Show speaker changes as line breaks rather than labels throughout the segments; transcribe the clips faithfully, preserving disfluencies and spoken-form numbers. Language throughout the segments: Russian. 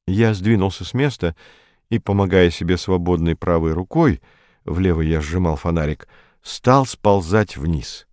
Я сдвинулся с места и, помогая себе свободной правой рукой, в левой я сжимал фонарик, стал сползать вниз.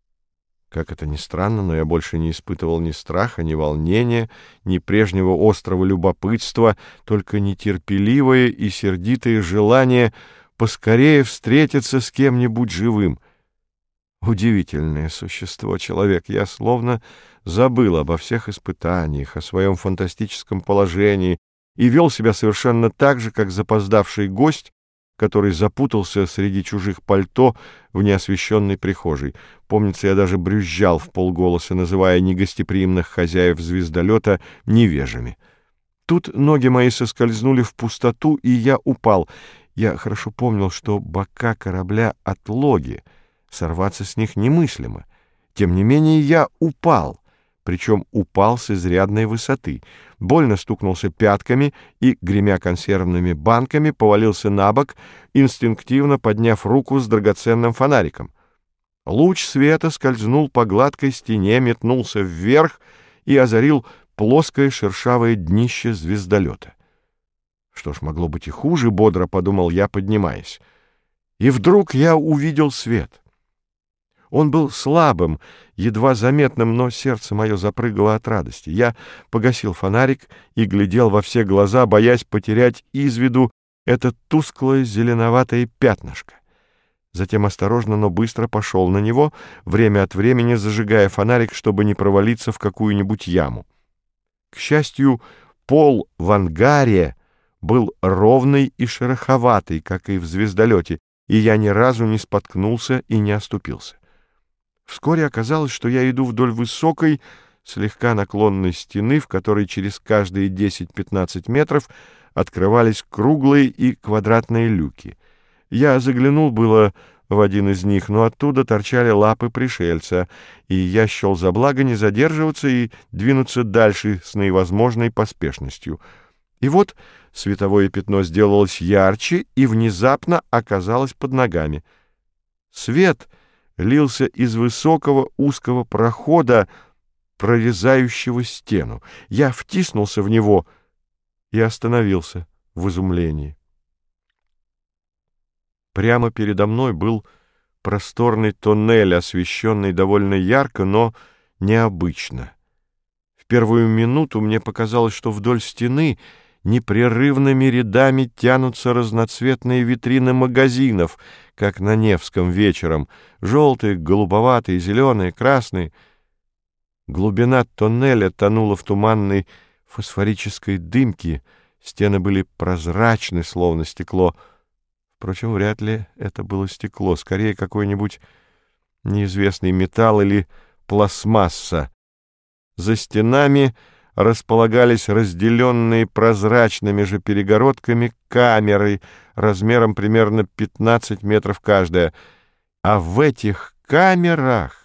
Как это ни странно, но я больше не испытывал ни страха, ни волнения, ни прежнего острого любопытства, только нетерпеливое и сердитое желание поскорее встретиться с кем-нибудь живым. Удивительное существо человек. Я словно забыл обо всех испытаниях, о своем фантастическом положении и вел себя совершенно так же, как запоздавший гость, который запутался среди чужих пальто в неосвещенной прихожей. Помнится, я даже брюзжал вполголоса, называя негостеприимных хозяев звездолета невежами. Тут ноги мои соскользнули в пустоту, и я упал. Я хорошо помнил, что бока корабля отлоги, сорваться с них немыслимо. Тем не менее я упал, причем упал с изрядной высоты. Больно стукнулся пятками и, гремя консервными банками, повалился на бок, инстинктивно подняв руку с драгоценным фонариком. Луч света скользнул по гладкой стене, метнулся вверх и озарил плоское шершавое днище звездолета. Что ж, могло быть и хуже, бодро подумал я, поднимаясь. И вдруг я увидел свет. Он был слабым, едва заметным, но сердце мое запрыгало от радости. Я погасил фонарик и глядел во все глаза, боясь потерять из виду это тусклое зеленоватое пятнышко. Затем осторожно, но быстро пошел на него, время от времени зажигая фонарик, чтобы не провалиться в какую-нибудь яму. К счастью, пол в ангаре был ровный и шероховатый, как и в звездолете, и я ни разу не споткнулся и не оступился. Вскоре оказалось, что я иду вдоль высокой, слегка наклонной стены, в которой через каждые десять-пятнадцать метров открывались круглые и квадратные люки. Я заглянул было в один из них, но оттуда торчали лапы пришельца, и я счел за благо не задерживаться и двинуться дальше с наивозможной поспешностью. И вот световое пятно сделалось ярче и внезапно оказалось под ногами. Свет лился из высокого узкого прохода, прорезающего стену. Я втиснулся в него и остановился в изумлении. Прямо передо мной был просторный тоннель, освещенный довольно ярко, но необычно. В первую минуту мне показалось, что вдоль стены непрерывными рядами тянутся разноцветные витрины магазинов, как на Невском вечером, желтые, голубоватые, зеленые, красные. Глубина тоннеля тонула в туманной фосфорической дымке, стены были прозрачны, словно стекло. Впрочем, вряд ли это было стекло, скорее какой-нибудь неизвестный металл или пластмасса. За стенами располагались разделенные прозрачными же перегородками камеры размером примерно пятнадцать метров каждая, а в этих камерах